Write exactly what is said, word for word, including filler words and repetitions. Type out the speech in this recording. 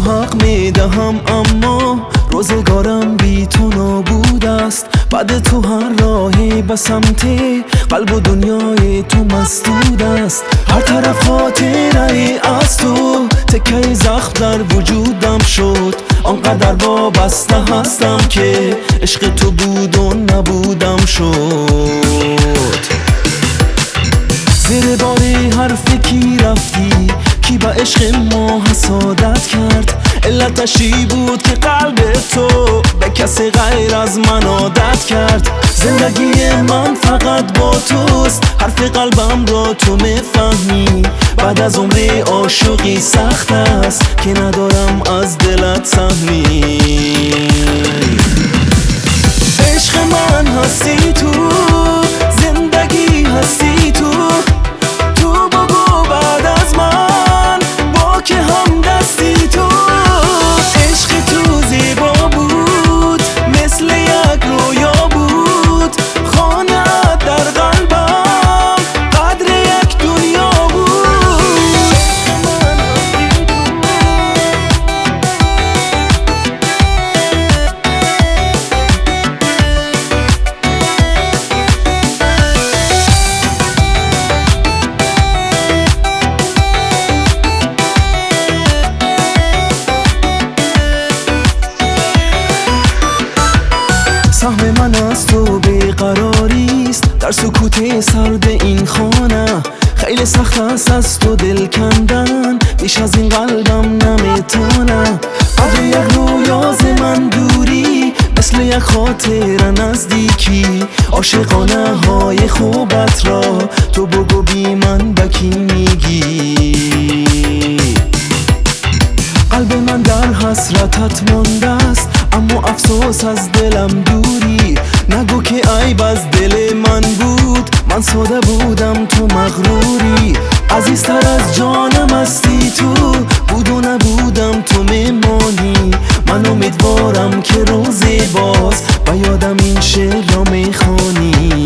حق میدهم اما روزگارم بی تو نابود است. بعد تو هر راهی به سمت قلب و دنیای تو مسدود است. هر طرف خاطره از تو تکه زخم در وجودم شد. آنقدر وابسته هستم که عشق تو بود و نبودم شد. زیر بار حرف کی رفتی کی با عشق ما حسادت کرد؟ علتشی بود که قلب تو به کسی غیر از من عادت کرد. زندگی من فقط با توست، حرف قلبم را تو میفهمی. بعد از عمر عاشقی سخت است که ندارم از دلت سهمی. عشق من هستی تو، زندگی هستی تو. تو بگو بعد از من با که هم دستی تو. عشق تو زیبا بود مثل یک رویا بود. خانه‌ات در قلبم قدر یک دنیا بود. سهم من از تو بیقراریست در سکوت سرد این خانه. خیلی سخت است از تو دل کندن، بیش از این قلبم نمیتونه. قدر یک رویا ز من دوری مثل یک خاطر نزدیکی. عاشقانه های خوبت را تو بگو بی من به کی میگی؟ قلب من در حسرتت مانده است اما افسوس از دلم دوری. نگو که عیب از دل من بود، من ساده بودم تو مغروری. عزیزتر از جانم هستی تو، بود و نبودم تو میمانی. من امیدوارم که روزی باز به یادم این شعر را میخوانی.